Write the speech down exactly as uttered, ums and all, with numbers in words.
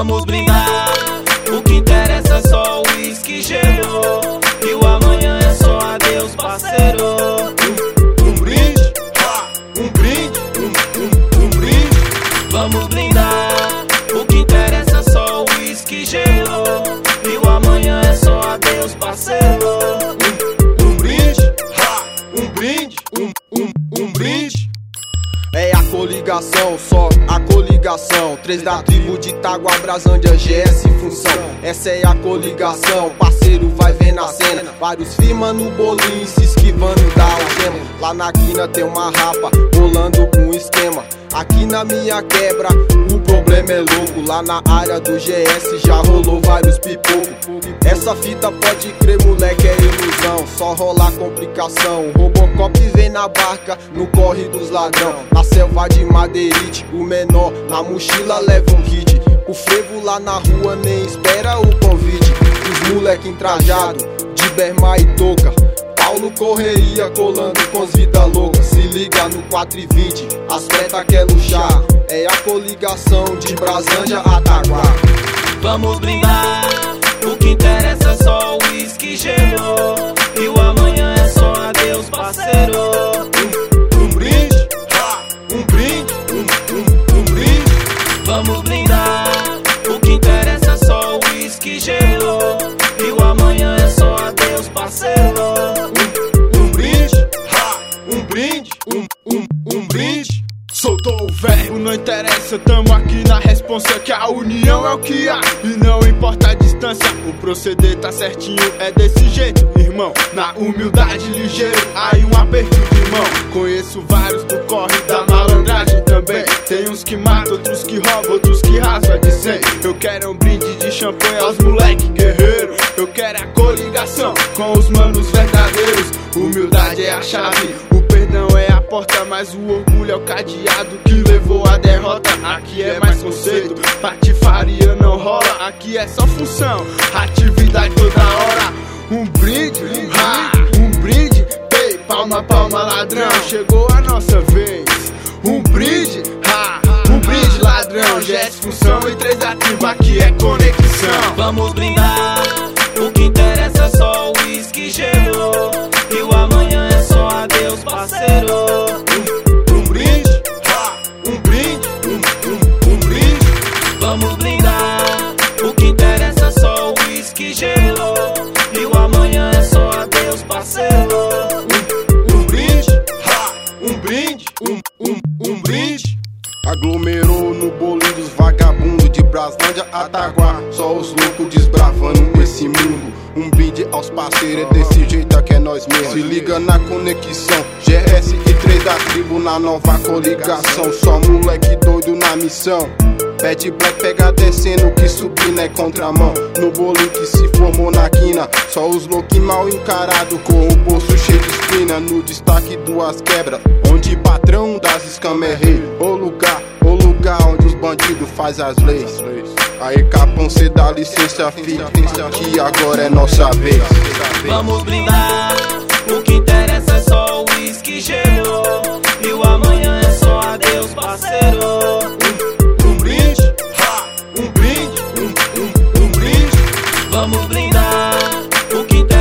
Vamos brindar, o que interessa é só o uísque e gelo. E o amanhã é só adeus, parceiro. Um, um brinde, ha, um brinde, um, um, um brinde. Vamos brindar, o que interessa é só o uísque e gelo. E o amanhã é só adeus, parceiro. Um, um brinde, ha, um brinde, um, um, um brinde. É a coligação, só a coligação. Três da tribo de Itaguá, Brasândia, G S Função. Essa é a coligação, parceiro vai ver na cena. Vários firma no bolinho, se esquivando da algema. Lá na quina tem uma rapa, rolando um esquema. Aqui na minha quebra, o problema é louco. Lá na área do G S já rolou vários pipocos. Essa fita pode crer, moleque, é ilusão. Só rolar complicação. Robocop vem na barca, no corre dos ladrão. Na selva de Madeirite, o menor na mochila leva um kit. O frevo lá na rua nem espera o convite. Os moleque entrajado, de berma e touca. Paulo Correia colando com os vida louca. Se liga no quatro e vinte, as preta quer luxar. É a coligação de Brasândia a Itaguá. Vamos brindar, o que interessa é só o uísque e gelo. E o amanhã é só adeus, parceiro. Um, um brinde, ha, um brinde, um, um, um brinde. Vamos brindar, o que interessa é só o uísque e gelo. E o amanhã é só adeus, parceiro. Um, um brinde, ha, um brinde, um, um, um brinde. Soltou o verbo, não interessa, tamo aqui na responsa que a união é o que há. E não importa a distância, o proceder tá certinho, é desse jeito, irmão. Na humildade ligeiro, aí um aperto de mão. Conheço vários do corre da malandragem também. Tem uns que matam, outros que roubam, outros que rasgam de cem. Eu quero um brinde de champanhe aos moleque guerreiro. Eu quero a coligação com os manos verdadeiros. Humildade é a chave, o perdão é a porta, mas o orgulho é o cadeado que levou a derrota. Aqui é mais conceito, patifaria não rola. Aqui é só função, atividade toda hora. Um brinde, ha, um brinde, pei, palma, palma, ladrão. Chegou a nossa vez. Um brinde, ha, um brinde, ladrão. G S Função e três da tribo, aqui é conexão. Vamos brindar, o que interessa é só o uísque e gelo. E o amanhã é só adeus, parceiro. Um, um brinde, ha, um brinde, um, um, um brinde. Vamos brindar, o que interessa é só o uísque e gelo. E o amanhã é só adeus, parceiro. Um, um brinde, ha, um brinde, um, um, um brinde. Aglomerou no bolinho dos vagabundos de Braslândia a Itaguá. Só os loucos desbravando esse mundo. Um brinde aos parceiros, é desse jeito que é nós mesmos. Se liga na conexão, G S e três da tribo na nova coligação. Só moleque doido na missão. Bad Black pega descendo, que subir é contramão. No bolinho que se formou na quina, só os loucos mal encarados, com o bolso cheio de espina. No destaque duas quebras, onde patrão das escamas é rei. O lugar, o lugar onde os bandidos faz as leis. Aí Capão, cê dá licença, filho, que agora é nossa vez. Vamos brindar, o que interessa é só o uísque e gelo. E o amanhã é só adeus, parceiro. Um, um brinde, ha, um brinde, um, um, um brinde. Vamos brindar, o que interessa